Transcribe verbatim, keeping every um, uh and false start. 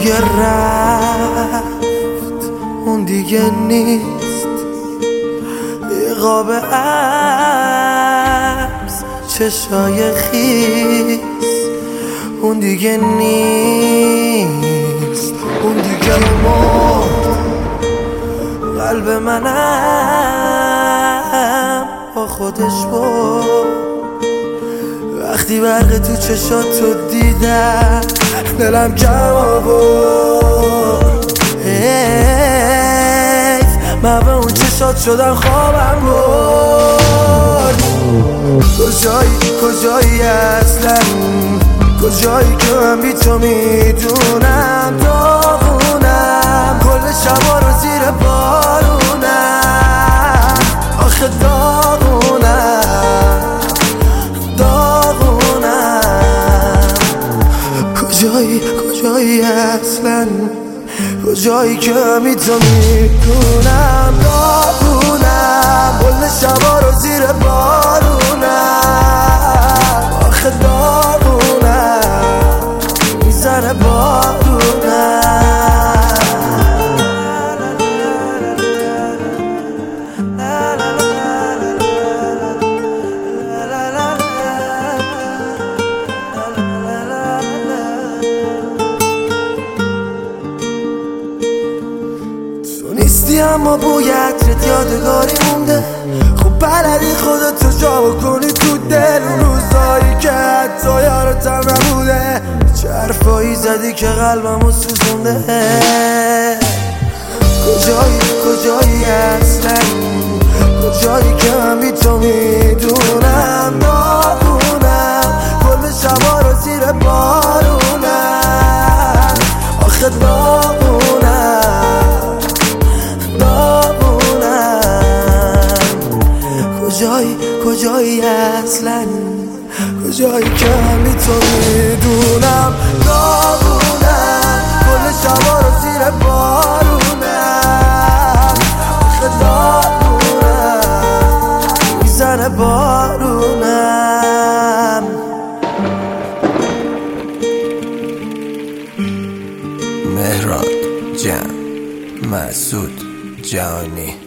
دیگه رفت، اون دیگه نیست. یه قاب عبس چشای خیس، اون دیگه نیست. اون دیگه مرد، قلب منم با خودش برد. وقتی برق تو چشاتو دیدم دلم کم آورد. حیف من به اون چشات شدم خوابم برد. کجایی کجایی اصلا، کجایی که من بی تو میدونم داغونم، کل شبا رو زیر بارونم. آخه داغونم داغونم. کجایی کجایی اصلا، کجایی که من بی تو میدونم داغونم، کل شبا رو زیر بارونم. آخه داغونم میزنه بارونم. تو نیستی اما بوی عطرت یادگاری مونده. خب بلدی خودتو جا بکنی تو دل، روزایی که حتی یارتم نبوده. چه حرفایی زدی که قلبمو سوزونده. کجایی کجایی اصلا، کجایی که من بی تو میدونم داغونم، کل شبا رو زیر بارونم. آخه داغونم داغونم. کجایی کجایی اصلا، کجایی که من بی تو میدونم داغونم، کل شبا رو زیر بارونم. آخه داغونم میزنه بارونم. مهران جان، مسعود جانی.